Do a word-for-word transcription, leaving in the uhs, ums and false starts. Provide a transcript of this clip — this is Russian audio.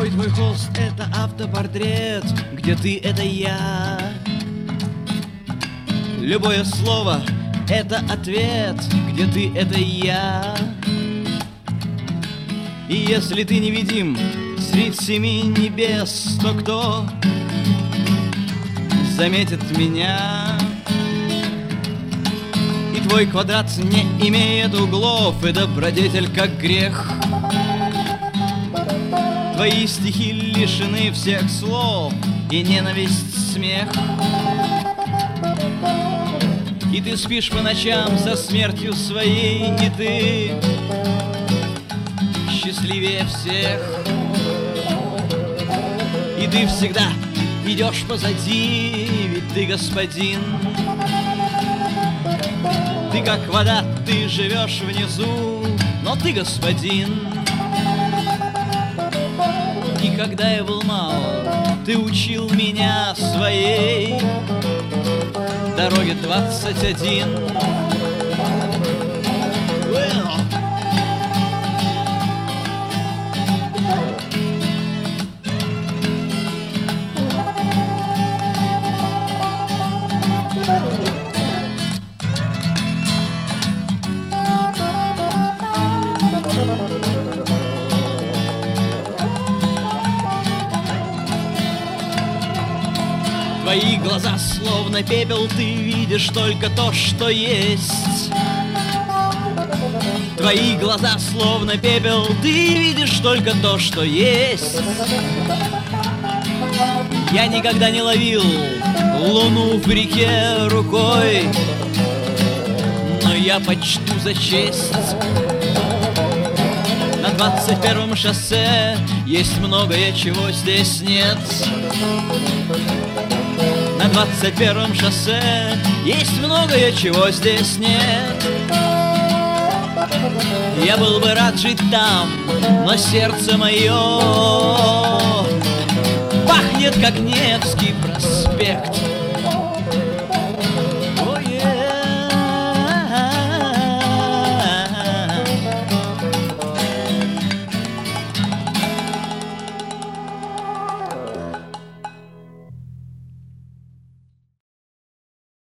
Каждый твой холст — это автопортрет, где ты — это я. Любое слово — это ответ, где ты — это я. И если ты невидим средь семи небес, то кто заметит меня? И твой квадрат не имеет углов, и добродетель как грех. Твои стихи лишены всех слов, и ненависть смех. И ты спишь по ночам со смертью своей, и ты счастливее всех. И ты всегда идешь позади, ведь ты господин. Ты как вода, ты живешь внизу, но ты господин. И когда я был мал, ты учил меня своей дороге двадцать один. Твои глаза словно пепел, ты видишь только то, что есть. Твои глаза словно пепел, ты видишь только то, что есть. Я никогда не ловил луну в реке рукой, но я почту за честь. На двадцать первом шоссе есть многое, чего здесь нет. На двадцать первом шоссе есть многое, чего здесь нет. Я был бы рад жить там, но сердце мое пахнет, как Невский проспект.